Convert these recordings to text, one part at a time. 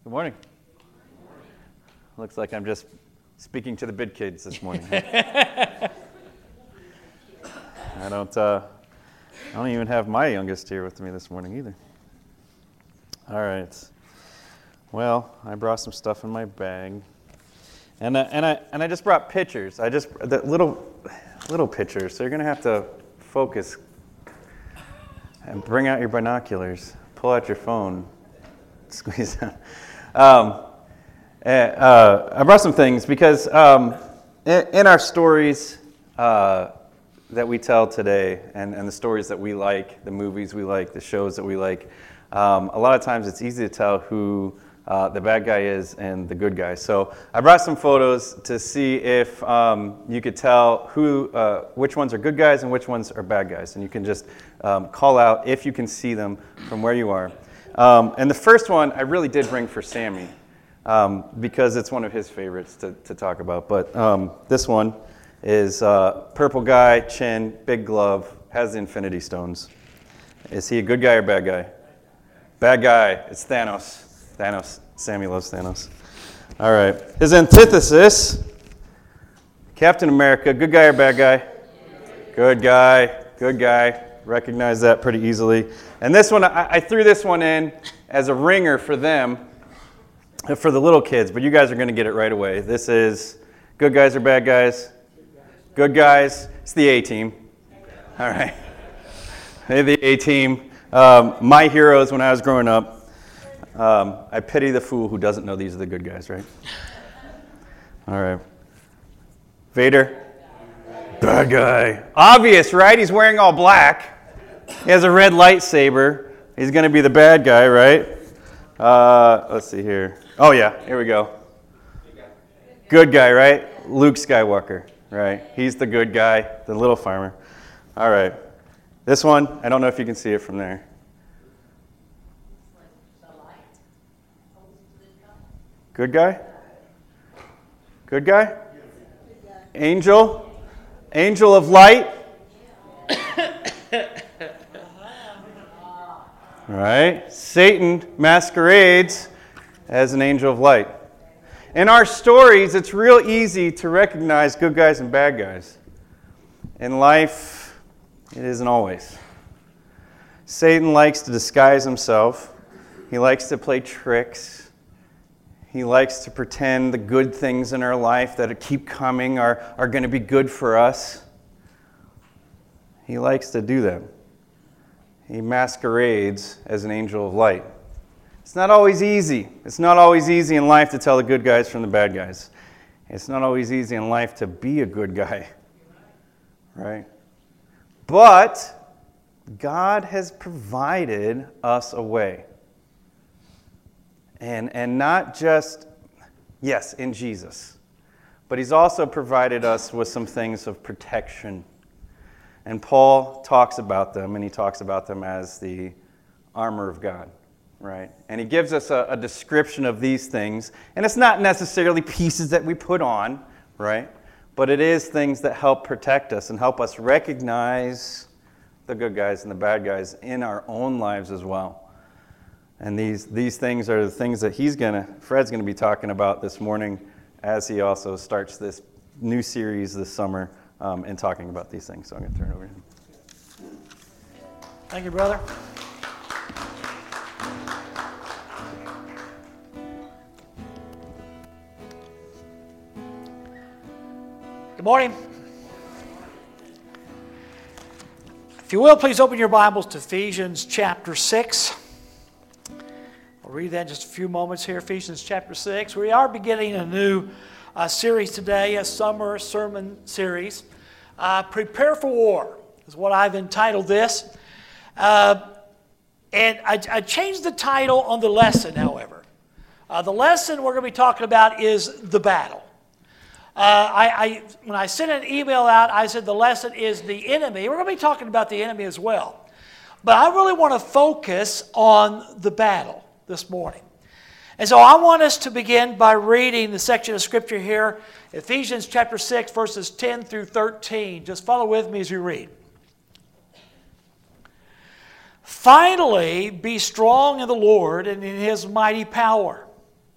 Good morning. Looks like I'm just speaking to the big kids this morning. I don't even have my youngest here with me this morning either. All right. Well, I brought some stuff in my bag, and I just brought pictures. The little pictures. So you're gonna have to focus and bring out your binoculars. Pull out your phone. Squeeze out. I brought some things because in our stories that we tell today, and the stories that we like, the movies we like, the shows that we like, a lot of times it's easy to tell who the bad guy is and the good guy. So I brought some photos to see if you could tell which ones are good guys and which ones are bad guys. And you can just call out if you can see them from where you are. And the first one I really did bring for Sammy because it's one of his favorites to talk about. But this one is purple guy, chin, big glove, has the Infinity Stones. Is he a good guy or bad guy? Bad guy. It's Thanos. Thanos. Sammy loves Thanos. All right. His antithesis, Captain America. Good guy or bad guy? Good guy. Good guy. Recognize that pretty easily. And this one, I threw this one in as a ringer for them, for the little kids, but you guys are going to get it right away. This is good guys or bad guys? Good guys. It's the A-team. All right. Hey, the A-team. My heroes when I was growing up. I pity the fool who doesn't know these are the good guys, right? All right. Vader. Bad guy. Obvious, right? He's wearing all black. He has a red lightsaber. He's going to be the bad guy, right? Let's see here. Oh, yeah. Here we go. Good guy, right? Luke Skywalker, right? He's the good guy, the little farmer. All right. This one, I don't know if you can see it from there. Good guy? Good guy? Angel? Angel of light? Right? Satan masquerades as an angel of light. In our stories, it's real easy to recognize good guys and bad guys. In life, it isn't always. Satan likes to disguise himself. He likes to play tricks. He likes to pretend the good things in our life that keep coming are going to be good for us. He likes to do that. He masquerades as an angel of light. It's not always easy. It's not always easy in life to tell the good guys from the bad guys. It's not always easy in life to be a good guy. Right? But God has provided us a way. And not just, yes, in Jesus, but he's also provided us with some things of protection. And Paul talks about them, and he talks about them as the armor of God, right? And he gives us a description of these things. And it's not necessarily pieces that we put on, right? But it is things that help protect us and help us recognize the good guys and the bad guys in our own lives as well. And these things are the things that Fred's going to be talking about this morning as he also starts this new series this summer in talking about these things. So I'm going to turn it over to him. Thank you, brother. Good morning. If you will, please open your Bibles to Ephesians chapter 6. I'll read that in just a few moments here. Ephesians chapter 6. We are beginning a new series today, a summer sermon series. Prepare for War is what I've entitled this. And I changed the title on the lesson, however. The lesson we're going to be talking about is the battle. When I sent an email out, I said the lesson is the enemy. We're going to be talking about the enemy as well. But I really want to focus on the battle this morning. And so I want us to begin by reading the section of Scripture here, Ephesians chapter 6, verses 10 through 13. Just follow with me as you read. Finally, be strong in the Lord and in His mighty power.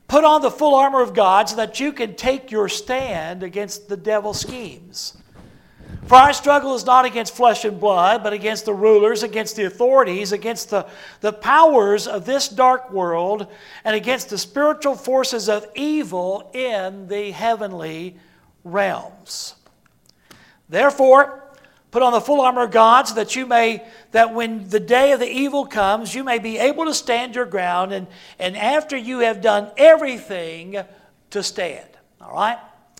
Put on the full armor of God so that you can take your stand against the devil's schemes. For our struggle is not against flesh and blood, but against the rulers, against the authorities, against the powers of this dark world, and against the spiritual forces of evil in the heavenly realms. Therefore, put on the full armor of God so that when the day of the evil comes, you may be able to stand your ground, and after you have done everything, to stand. All right?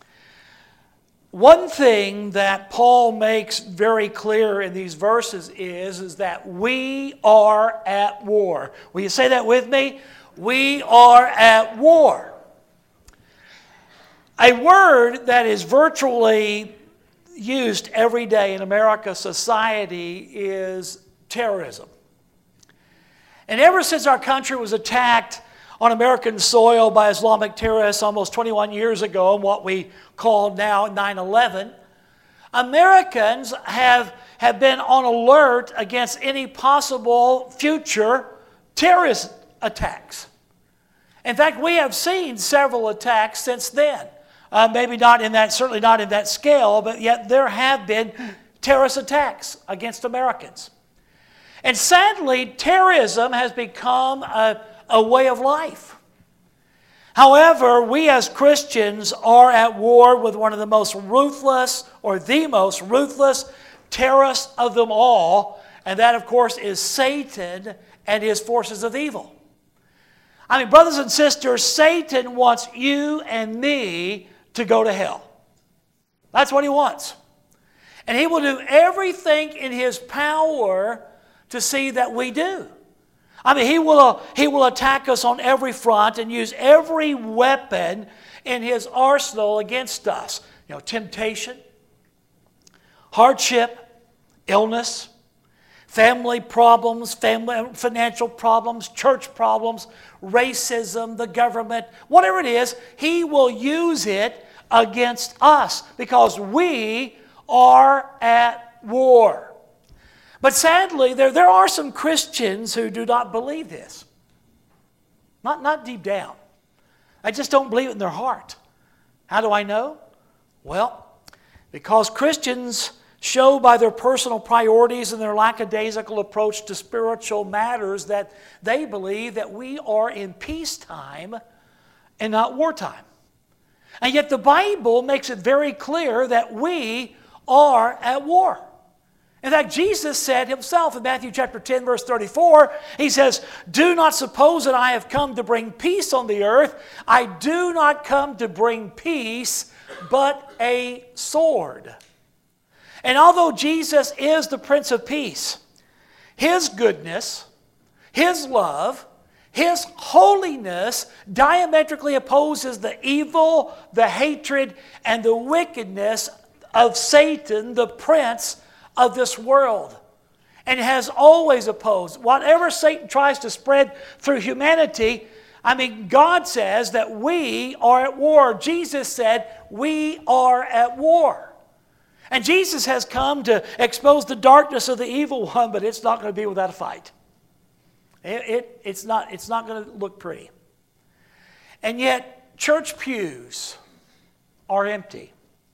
One thing that Paul makes very clear in these verses is that we are at war. Will you say that with me? We are at war. A word that is virtually used every day in America's society is terrorism. And ever since our country was attacked on American soil by Islamic terrorists almost 21 years ago, in what we call now 9/11, Americans have been on alert against any possible future terrorist attacks. In fact, we have seen several attacks since then. Maybe not in that, certainly not in that scale, but yet there have been terrorist attacks against Americans. And sadly, terrorism has become a way of life. However, we as Christians are at war with one of the most ruthless, or the most ruthless terrorists of them all, and that, of course, is Satan and his forces of evil. I mean, brothers and sisters, Satan wants you and me to go to hell. That's what he wants. And he will do everything in his power to see that we do. I mean, he will attack us on every front and use every weapon in his arsenal against us. You know, temptation, hardship, illness, family problems, financial problems, church problems, racism, the government, whatever it is, he will use it against us because we are at war. But sadly, there are some Christians who do not believe this. Not deep down. I just don't believe it in their heart. How do I know? Well, because Christians show by their personal priorities and their lackadaisical approach to spiritual matters that they believe that we are in peacetime and not wartime. And yet the Bible makes it very clear that we are at war. In fact, Jesus said himself in Matthew chapter 10, verse 34, he says, "Do not suppose that I have come to bring peace on the earth. I do not come to bring peace, but a sword." And although Jesus is the Prince of Peace, his goodness, his love, his holiness diametrically opposes the evil, the hatred, and the wickedness of Satan, the prince of this world, and has always opposed. Whatever Satan tries to spread through humanity, I mean, God says that we are at war. Jesus said we are at war. And Jesus has come to expose the darkness of the evil one, but it's not going to be without a fight. It's not going to look pretty. And yet, church pews are empty.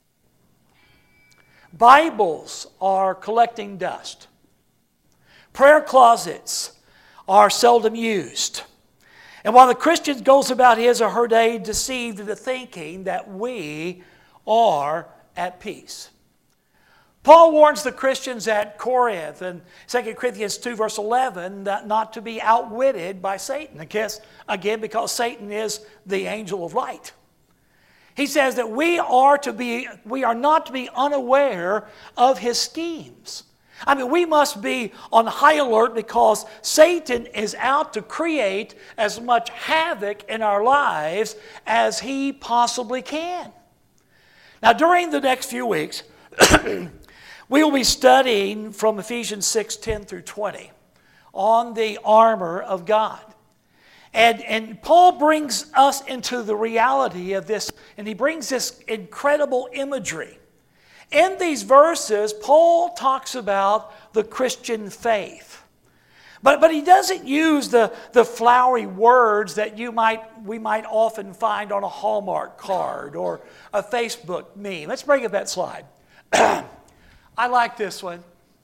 Bibles are collecting dust. Prayer closets are seldom used. And while the Christian goes about his or her day deceived into thinking that we are at peace. Paul warns the Christians at Corinth in 2 Corinthians 2 verse 11 that not to be outwitted by Satan. I guess, again, because Satan is the angel of light. He says that we are not to be unaware of his schemes. I mean, we must be on high alert because Satan is out to create as much havoc in our lives as he possibly can. Now, during the next few weeks, we will be studying from Ephesians 6:10 through 20 on the armor of God. And Paul brings us into the reality of this, and he brings this incredible imagery. In these verses, Paul talks about the Christian faith. But he doesn't use the flowery words that we might often find on a Hallmark card or a Facebook meme. Let's bring up that slide. I like this one.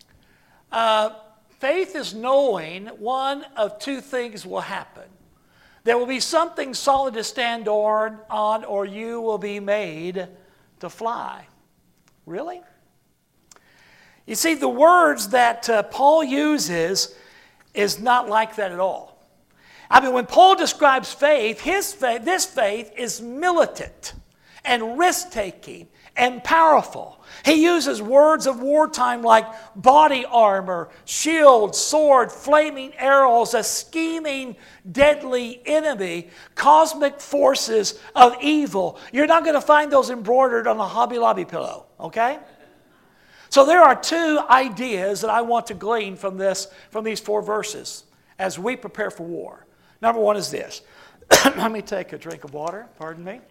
Faith is knowing one of two things will happen. There will be something solid to stand on, or you will be made to fly. Really? You see, the words that Paul uses is not like that at all. I mean, when Paul describes faith, this faith is militant and risk-taking and powerful. He uses words of wartime like body armor, shield, sword, flaming arrows, a scheming, deadly enemy, cosmic forces of evil. You're not going to find those embroidered on a Hobby Lobby pillow, okay? So there are two ideas that I want to glean from these 4 verses as we prepare for war. Number one is this. Let me take a drink of water, pardon me.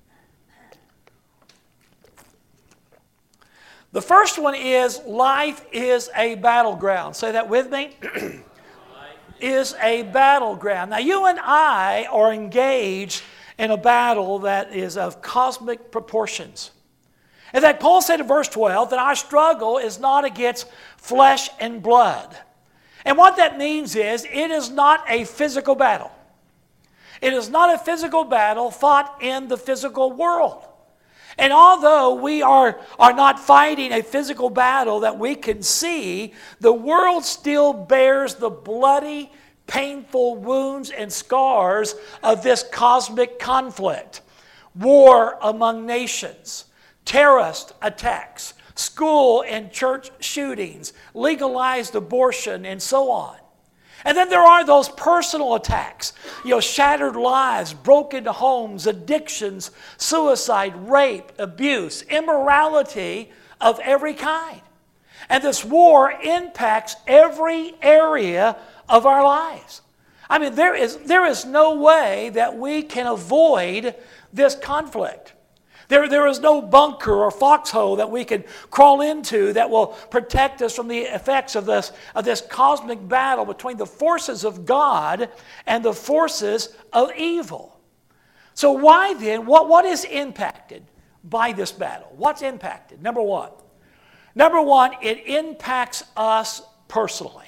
The first one is life is a battleground. Say that with me. Is a battleground. Now you and I are engaged in a battle that is of cosmic proportions. In fact, Paul said in verse 12 that our struggle is not against flesh and blood. And what that means is it is not a physical battle. It is not a physical battle fought in the physical world. And although we are not fighting a physical battle that we can see, the world still bears the bloody, painful wounds and scars of this cosmic conflict. War among nations, terrorist attacks, school and church shootings, legalized abortion, and so on. And then there are those personal attacks, shattered lives, broken homes, addictions, suicide, rape, abuse, immorality of every kind. And this war impacts every area of our lives. I mean, there is no way that we can avoid this conflict. There is no bunker or foxhole that we can crawl into that will protect us from the effects of this cosmic battle between the forces of God and the forces of evil. So why then, what is impacted by this battle? What's impacted? Number one, it impacts us personally.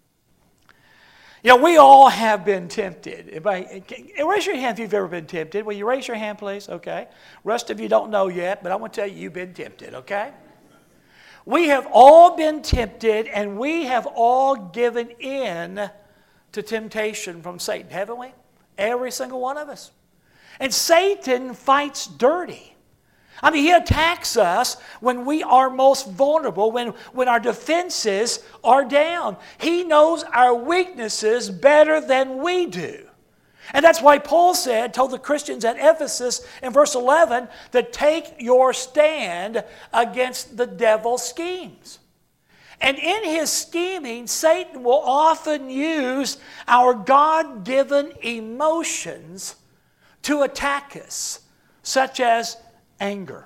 We all have been tempted. Raise your hand if you've ever been tempted. Will you raise your hand, please? Okay. Rest of you don't know yet, but I want to tell you, you've been tempted, okay? We have all been tempted, and we have all given in to temptation from Satan, haven't we? Every single one of us. And Satan fights dirty. I mean, he attacks us when we are most vulnerable, when our defenses are down. He knows our weaknesses better than we do. And that's why Paul told the Christians at Ephesus in verse 11 to take your stand against the devil's schemes. And in his scheming, Satan will often use our God-given emotions to attack us, such as anger.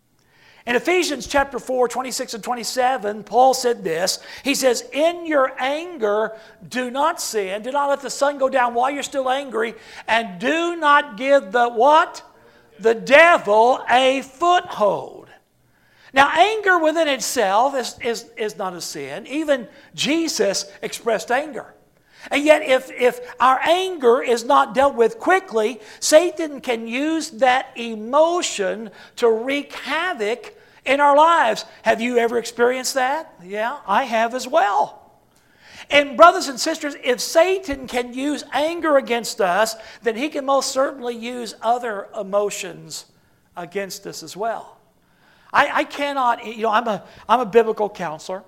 In Ephesians chapter 4, 26 and 27, Paul said this. He says, in your anger, do not sin. Do not let the sun go down while you're still angry. And do not give the what? The devil a foothold. Now, anger within itself is not a sin. Even Jesus expressed anger. And yet, if our anger is not dealt with quickly, Satan can use that emotion to wreak havoc in our lives. Have you ever experienced that? Yeah, I have as well. And brothers and sisters, if Satan can use anger against us, then he can most certainly use other emotions against us as well. I cannot, I'm a biblical counselor.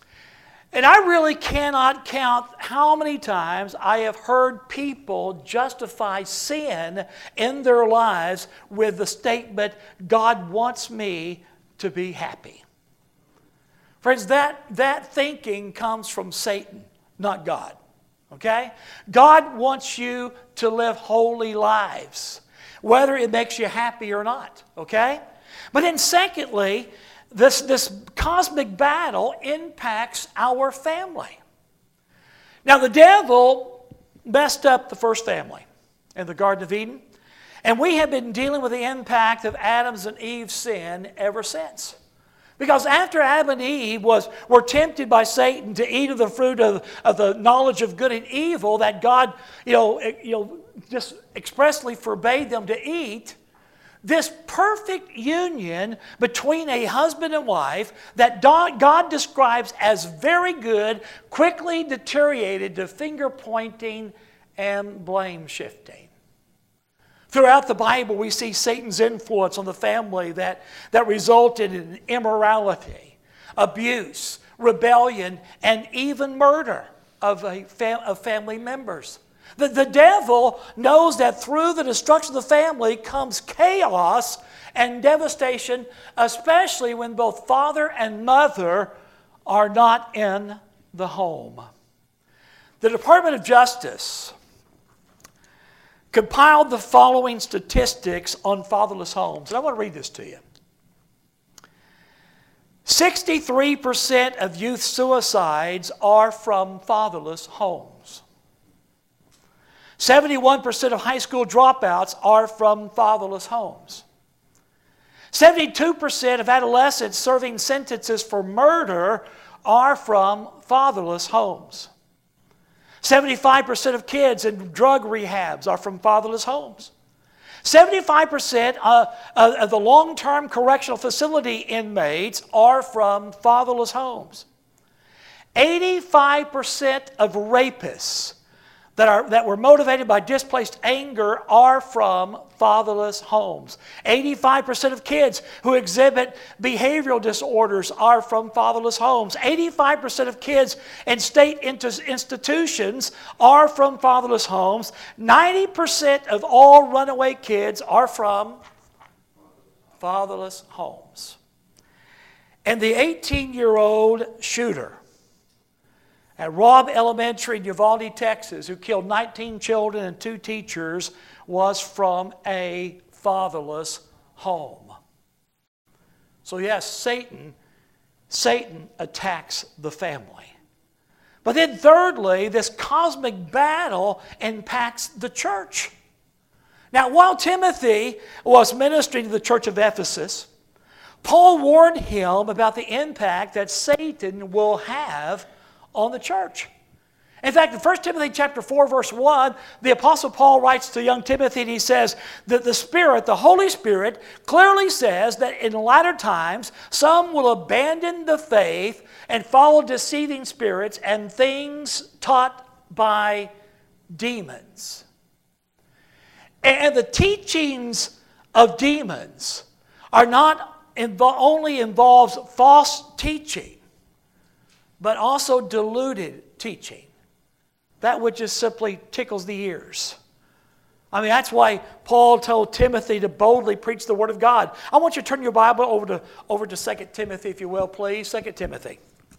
And I really cannot count how many times I have heard people justify sin in their lives with the statement, God wants me to be happy. Friends, that thinking comes from Satan, not God. Okay? God wants you to live holy lives, whether it makes you happy or not. Okay? But then secondly, this cosmic battle impacts our family. Now the devil messed up the first family in the Garden of Eden. And we have been dealing with the impact of Adam's and Eve's sin ever since. Because after Adam and Eve were tempted by Satan to eat of the fruit of the knowledge of good and evil that God just expressly forbade them to eat, this perfect union between a husband and wife that God describes as very good quickly deteriorated to finger pointing and blame shifting. Throughout the Bible, we see Satan's influence on the family that resulted in immorality, abuse, rebellion, and even murder of family members. The devil knows that through the destruction of the family comes chaos and devastation, especially when both father and mother are not in the home. The Department of Justice compiled the following statistics on fatherless homes. And I want to read this to you. 63% of youth suicides are from fatherless homes. 71% of high school dropouts are from fatherless homes. 72% of adolescents serving sentences for murder are from fatherless homes. 75% of kids in drug rehabs are from fatherless homes. 75% of the long-term correctional facility inmates are from fatherless homes. 85% of rapists that were motivated by displaced anger are from fatherless homes. 85% of kids who exhibit behavioral disorders are from fatherless homes. 85% of kids in state institutions are from fatherless homes. 90% of all runaway kids are from fatherless homes. And the 18-year-old shooter at Robb Elementary in Uvalde, Texas, who killed 19 children and 2 teachers, was from a fatherless home. So yes, Satan attacks the family. But then thirdly, this cosmic battle impacts the church. Now, while Timothy was ministering to the church of Ephesus, Paul warned him about the impact that Satan will have on the church. In fact, in 1 Timothy chapter 4, verse 1, the Apostle Paul writes to young Timothy, and he says that the Spirit, the Holy Spirit, clearly says that in latter times, some will abandon the faith and follow deceiving spirits and things taught by demons. And the teachings of demons are not only involves false teaching, but also deluded teaching. That which just simply tickles the ears. I mean, that's why Paul told Timothy to boldly preach the Word of God. I want you to turn your Bible over to 2 Timothy, if you will, please. 2 Timothy.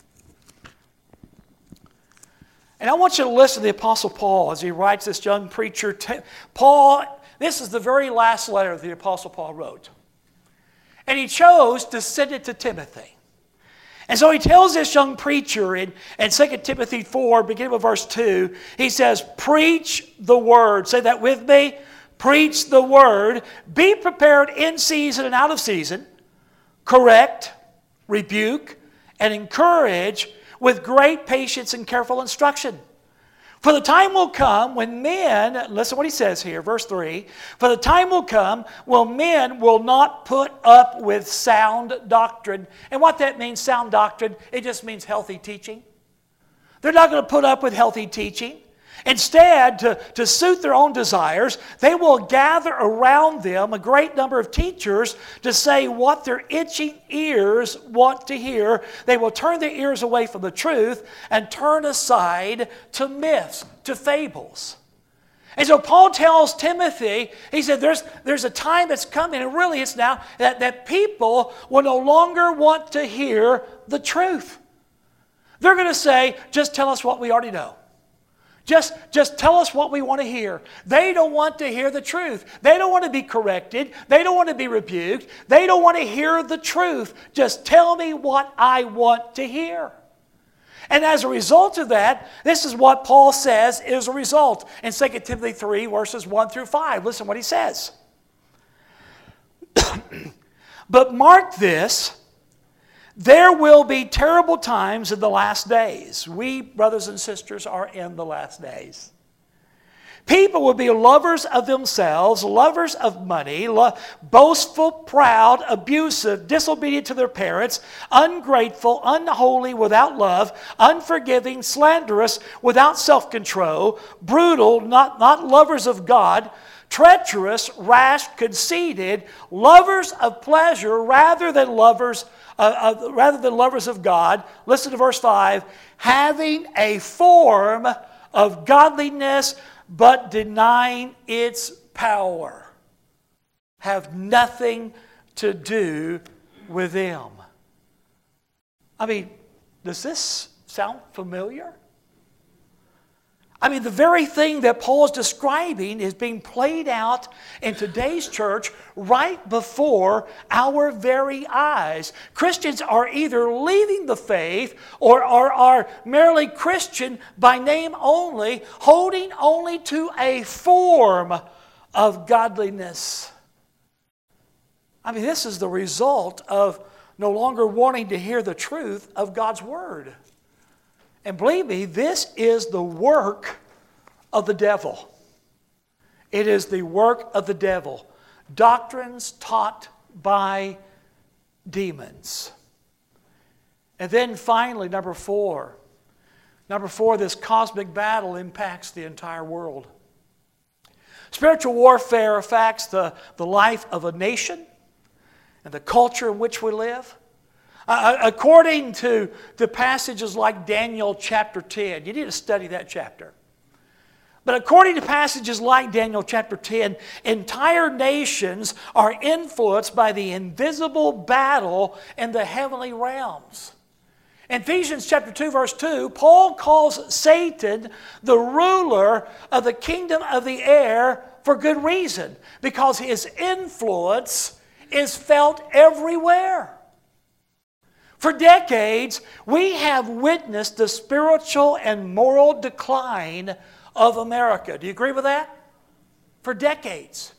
And I want you to listen to the Apostle Paul as he writes this young preacher. Paul, this is the very last letter the Apostle Paul wrote. And he chose to send it to Timothy. And so he tells this young preacher in 2 Timothy 4, beginning with verse 2, he says, preach the word. Say that with me. Preach the word. Be prepared in season and out of season. Correct, rebuke, and encourage with great patience and careful instruction. For the time will come when men, listen what he says here, verse 3, for the time will come when men will not put up with sound doctrine. And what that means, sound doctrine, it just means healthy teaching. They're not going to put up with healthy teaching. Instead, to suit their own desires, they will gather around them a great number of teachers to say what their itching ears want to hear. They will turn their ears away from the truth and turn aside to myths, to fables. And so Paul tells Timothy, he said, there's a time that's coming, and really it's now, that people will no longer want to hear the truth. They're going to say, just tell us what we already know. Just tell us what we want to hear. They don't want to hear the truth. They don't want to be corrected. They don't want to be rebuked. They don't want to hear the truth. Just tell me what I want to hear. And as a result of that, this is what Paul says is a result in 2 Timothy 3, verses 1 through 5. Listen what he says. But mark this, there will be terrible times in the last days. We, brothers and sisters, are in the last days. People will be lovers of themselves, lovers of money, boastful, proud, abusive, disobedient to their parents, ungrateful, unholy, without love, unforgiving, slanderous, without self-control, brutal, not lovers of God, treacherous, rash, conceited, lovers of pleasure rather than lovers of God. Listen to verse 5. Having a form of godliness, but denying its power. Have nothing to do with them. I mean, does this sound familiar? I mean, the very thing that Paul is describing is being played out in today's church right before our very eyes. Christians are either leaving the faith or are merely Christian by name only, holding only to a form of godliness. I mean, this is the result of no longer wanting to hear the truth of God's Word. And believe me, this is the work of the devil. It is the work of the devil. Doctrines taught by demons. And then finally, number four. Number four, this cosmic battle impacts the entire world. Spiritual warfare affects the life of a nation and the culture in which we live. According to the passages like Daniel chapter 10, you need to study that chapter. But according to passages like Daniel chapter 10, entire nations are influenced by the invisible battle in the heavenly realms. In Ephesians chapter 2, verse 2, Paul calls Satan the ruler of the kingdom of the air for good reason, because his influence is felt everywhere. For decades, we have witnessed the spiritual and moral decline of America. Do you agree with that? For decades.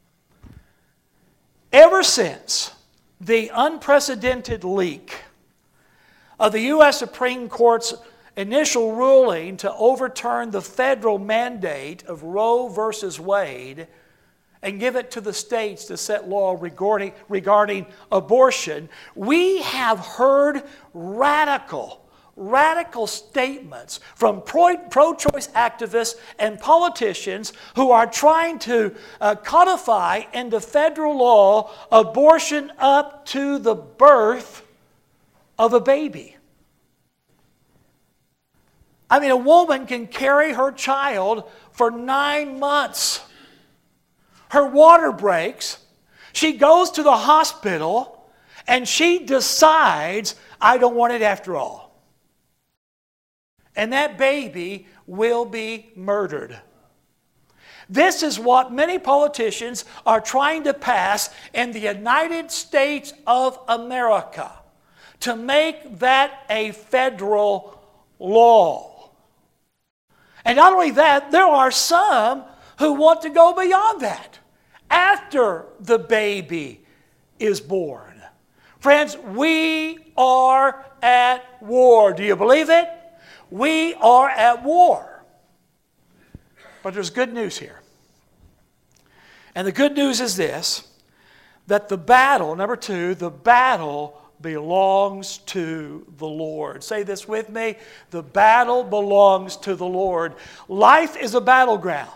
Ever since the unprecedented leak of the U.S. Supreme Court's initial ruling to overturn the federal mandate of Roe versus Wade and give it to the states to set law regarding abortion, we have heard radical statements from pro-choice activists and politicians who are trying to codify into federal law abortion up to the birth of a baby. I mean, a woman can carry her child for 9 months. Her water breaks, she goes to the hospital, and she decides, I don't want it after all. And that baby will be murdered. This is what many politicians are trying to pass in the United States of America, to make that a federal law. And not only that, there are some who want to go beyond that after the baby is born. Friends, we are at war. Do you believe it? We are at war. But there's good news here. And the good news is this, that the battle, number two, the battle belongs to the Lord. Say this with me. The battle belongs to the Lord. Life is a battleground.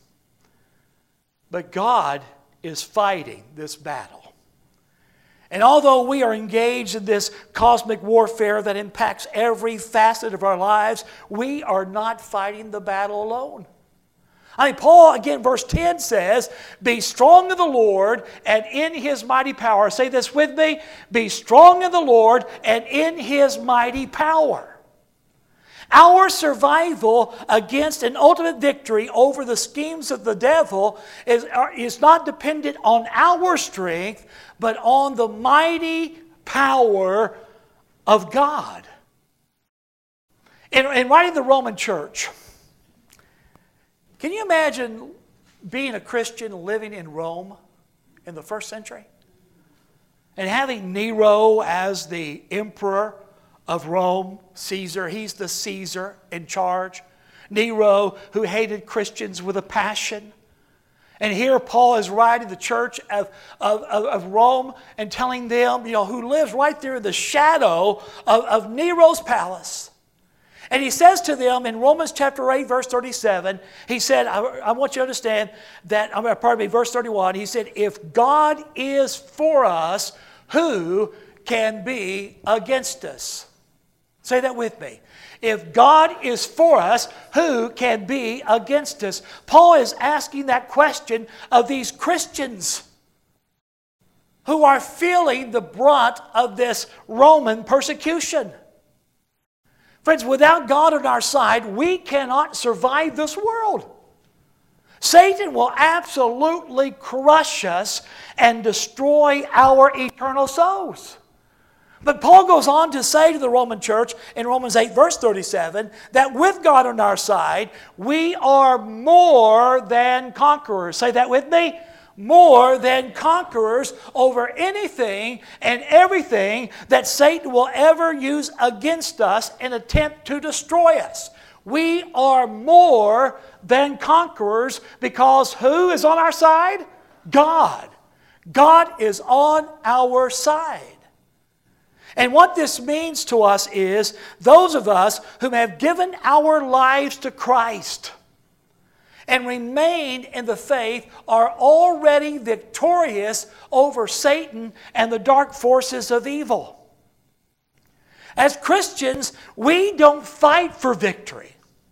But God is fighting this battle. And although we are engaged in this cosmic warfare that impacts every facet of our lives, we are not fighting the battle alone. I mean, Paul, again, verse 10 says, be strong in the Lord and in His mighty power. Say this with me. Be strong in the Lord and in His mighty power. Our survival against an ultimate victory over the schemes of the devil is not dependent on our strength, but on the mighty power of God. In writing the Roman church, can you imagine being a Christian living in Rome in the first century? And having Nero as the emperor of Rome, Caesar, he's the Caesar in charge. Nero, who hated Christians with a passion. And here Paul is writing the church of Rome and telling them, who lives right there in the shadow of Nero's palace. And he says to them in Romans chapter 8, verse 37, he said, I want you to understand that, verse 31, he said, if God is for us, who can be against us? Say that with me. If God is for us, who can be against us? Paul is asking that question of these Christians who are feeling the brunt of this Roman persecution. Friends, without God on our side, we cannot survive this world. Satan will absolutely crush us and destroy our eternal souls. But Paul goes on to say to the Roman church in Romans 8, verse 37, that with God on our side, we are more than conquerors. Say that with me. More than conquerors over anything and everything that Satan will ever use against us in an attempt to destroy us. We are more than conquerors because who is on our side? God. God is on our side. And what this means to us is those of us who have given our lives to Christ and remained in the faith are already victorious over Satan and the dark forces of evil. As Christians, we don't fight for victory.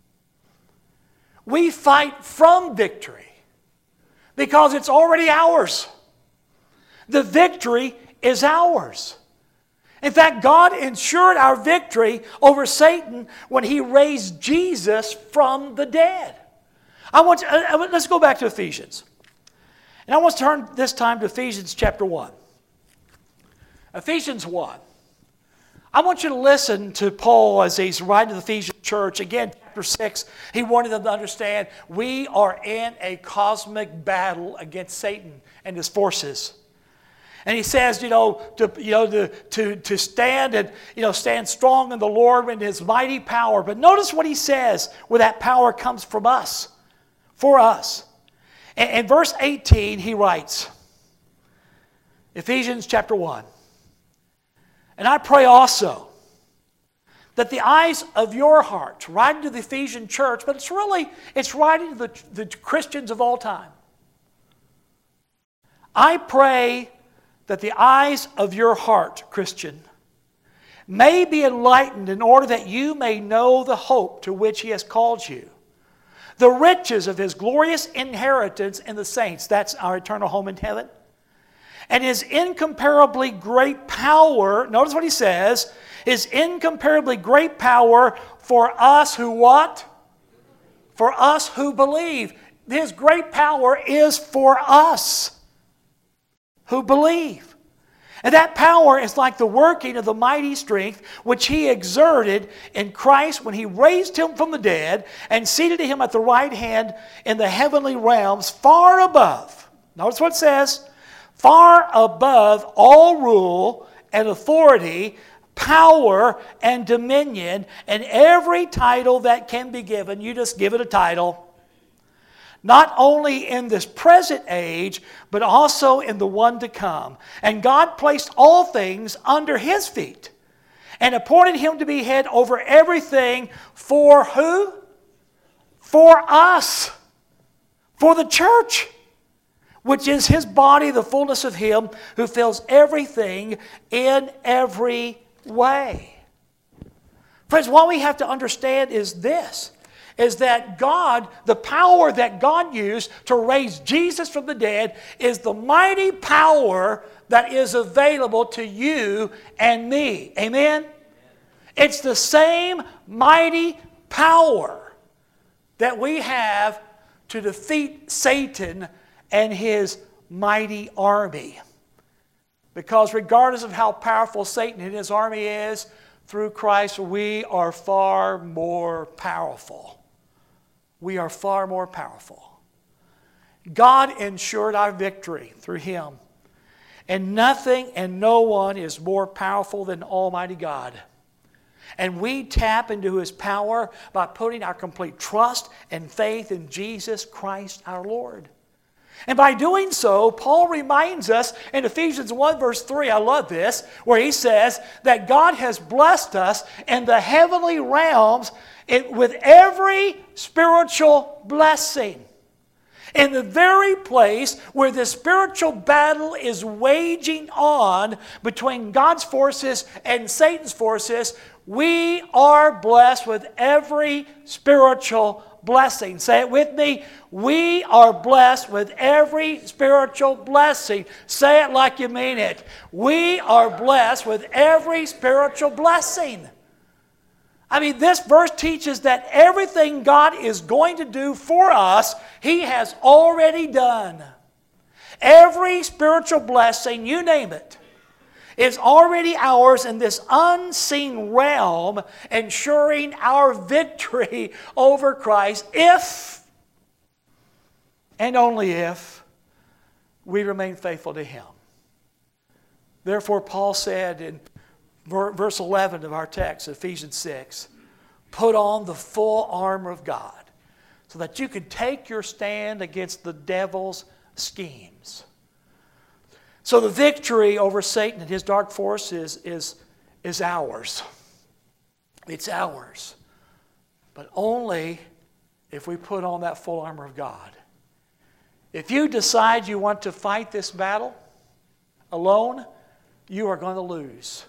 We fight from victory because it's already ours. The victory is ours. In fact, God ensured our victory over Satan when He raised Jesus from the dead. Let's go back to Ephesians. And I want to turn this time to Ephesians chapter 1. Ephesians 1. I want you to listen to Paul as he's writing to the Ephesian church. Again, chapter 6, he wanted them to understand we are in a cosmic battle against Satan and his forces. And he says, to stand and stand strong in the Lord and His mighty power. But notice what he says, where that power comes from us, for us. In verse 18, he writes, Ephesians chapter 1, and I pray also that the eyes of your heart, writing to the Ephesian church, but it's writing to the Christians of all time. I pray that the eyes of your heart, Christian, may be enlightened in order that you may know the hope to which He has called you, the riches of His glorious inheritance in the saints, that's our eternal home in heaven, and His incomparably great power, notice what he says, His incomparably great power for us who what? For us who believe. His great power is for us who believe. And that power is like the working of the mighty strength which He exerted in Christ when He raised Him from the dead and seated Him at the right hand in the heavenly realms far above. Notice what it says. Far above all rule and authority, power and dominion, and every title that can be given. You just give it a title. Not only in this present age, but also in the one to come. And God placed all things under His feet and appointed Him to be head over everything for who? For us. For the church, which is His body, the fullness of Him who fills everything in every way. Friends, what we have to understand is this. Is that God, the power that God used to raise Jesus from the dead is the mighty power that is available to you and me. Amen? It's the same mighty power that we have to defeat Satan and his mighty army. Because regardless of how powerful Satan and his army is, through Christ, we are far more powerful. We are far more powerful. God ensured our victory through Him. And nothing and no one is more powerful than Almighty God. And we tap into His power by putting our complete trust and faith in Jesus Christ our Lord. And by doing so, Paul reminds us in Ephesians 1 verse 3, I love this, where he says that God has blessed us in the heavenly realms with every spiritual blessing. In the very place where the spiritual battle is waging on between God's forces and Satan's forces, we are blessed with every spiritual blessing. Say it with me. We are blessed with every spiritual blessing. Say it like you mean it. We are blessed with every spiritual blessing. I mean, this verse teaches that everything God is going to do for us, He has already done. Every spiritual blessing, you name it, is already ours in this unseen realm, ensuring our victory over Christ if, and only if, we remain faithful to Him. Therefore, Paul said in verse 11 of our text, Ephesians 6, put on the full armor of God so that you can take your stand against the devil's schemes. So the victory over Satan and his dark forces is ours. It's ours. But only if we put on that full armor of God. If you decide you want to fight this battle alone, you are going to lose.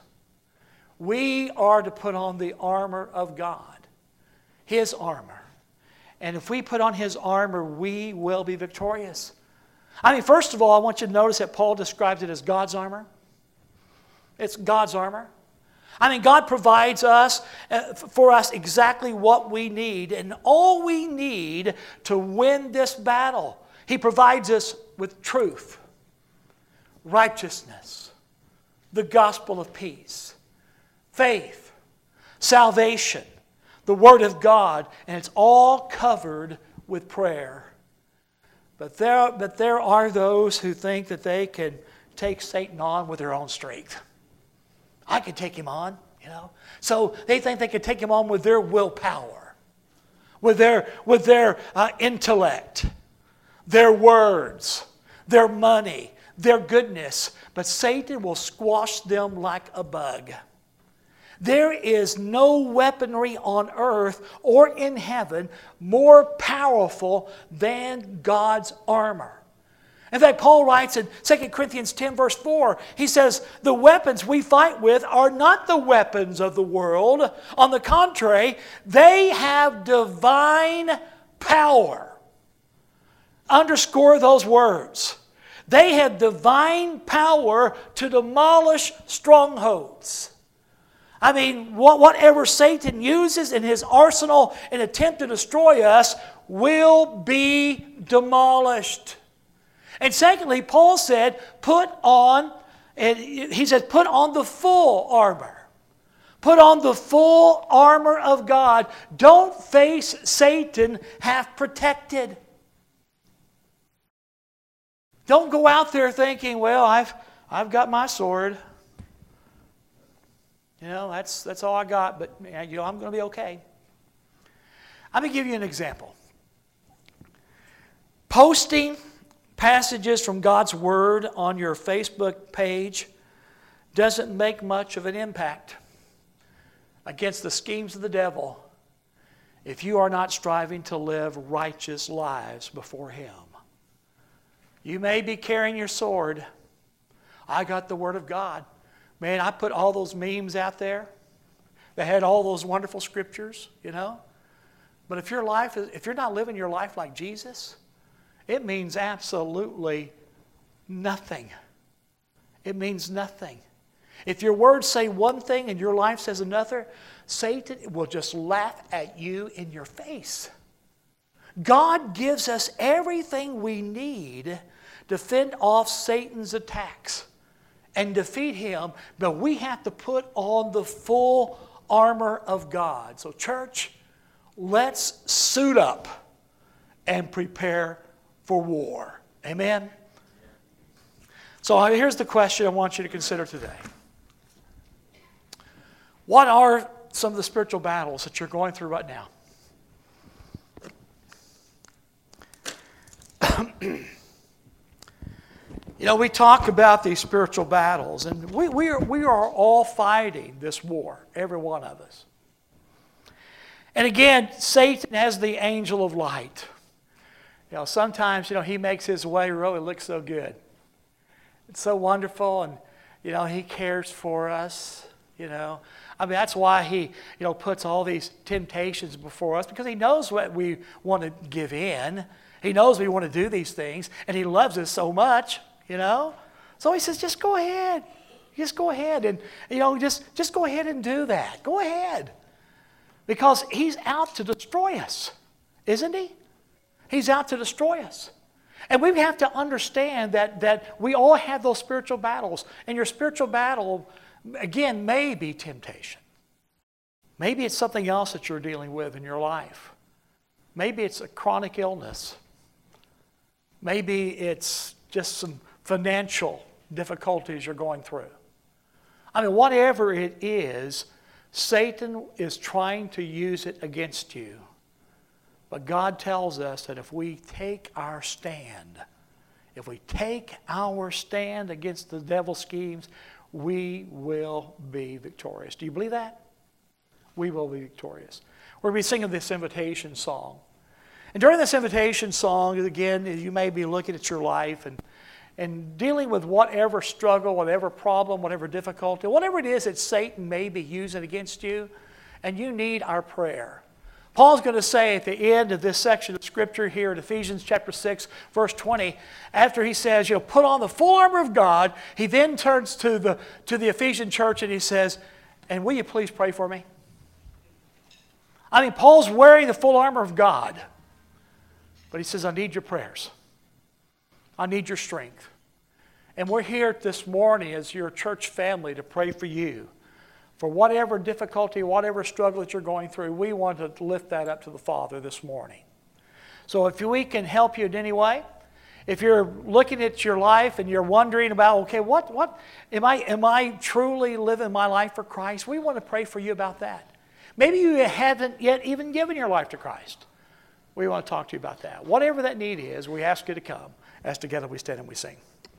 We are to put on the armor of God, His armor. And if we put on His armor, we will be victorious. I mean, first of all, I want you to notice that Paul describes it as God's armor. It's God's armor. I mean, God provides for us exactly what we need and all we need to win this battle. He provides us with truth, righteousness, the gospel of peace, faith, salvation, the Word of God, and it's all covered with prayer. But there are those who think that they can take Satan on with their own strength. I could take him on, you know. So they think they could take him on with their willpower, with their intellect, their words, their money, their goodness. But Satan will squash them like a bug. There is no weaponry on earth or in heaven more powerful than God's armor. In fact, Paul writes in 2 Corinthians 10 verse 4, he says, the weapons we fight with are not the weapons of the world. On the contrary, they have divine power. Underscore those words. They have divine power to demolish strongholds. I mean, whatever Satan uses in his arsenal in an attempt to destroy us will be demolished. And secondly, Paul said, put on the full armor. Put on the full armor of God. Don't face Satan half protected. Don't go out there thinking, well, I've got my sword. You know, that's all I got, but you know, I'm going to be okay. I'm going to give you an example. Posting passages from God's Word on your Facebook page doesn't make much of an impact against the schemes of the devil if you are not striving to live righteous lives before Him. You may be carrying your sword. I got the Word of God. Man, I put all those memes out there that had all those wonderful scriptures, you know. But if you're not living your life like Jesus, it means absolutely nothing. It means nothing. If your words say one thing and your life says another, Satan will just laugh at you in your face. God gives us everything we need to fend off Satan's attacks. and defeat him, but we have to put on the full armor of God. So church, let's suit up and prepare for war. Amen? So here's the question I want you to consider today. What are some of the spiritual battles that you're going through right now? You know, we talk about these spiritual battles, and we are all fighting this war, every one of us. And again, Satan has the angel of light. You know, sometimes, he makes his way really look so good. It's so wonderful, and, he cares for us, I mean, that's why he, puts all these temptations before us, because he knows what we want to give in. He knows we want to do these things, and he loves us so much, So he says, just go ahead. Just go ahead and, just go ahead and do that. Go ahead. Because he's out to destroy us, isn't he? He's out to destroy us. And we have to understand that we all have those spiritual battles. And your spiritual battle, again, may be temptation. Maybe it's something else that you're dealing with in your life. Maybe it's a chronic illness. Maybe it's just some financial difficulties you're going through. I mean, whatever it is, Satan is trying to use it against you. But God tells us that if we take our stand against the devil's schemes, we will be victorious. Do you believe that? We will be victorious. We're going to be singing this invitation song. And during this invitation song, again, you may be looking at your life and dealing with whatever struggle, whatever problem, whatever difficulty, whatever it is that Satan may be using against you, and you need our prayer. Paul's going to say at the end of this section of Scripture here in Ephesians chapter 6, verse 20, after he says, put on the full armor of God, he then turns to the Ephesian church and he says, and will you please pray for me? I mean, Paul's wearing the full armor of God, but he says, I need your prayers. I need your strength. And we're here this morning as your church family to pray for you. For whatever difficulty, whatever struggle that you're going through, we want to lift that up to the Father this morning. So if we can help you in any way, if you're looking at your life and you're wondering about, okay, what am I truly living my life for Christ? We want to pray for you about that. Maybe you haven't yet even given your life to Christ. We want to talk to you about that. Whatever that need is, we ask you to come as together we stand and we sing.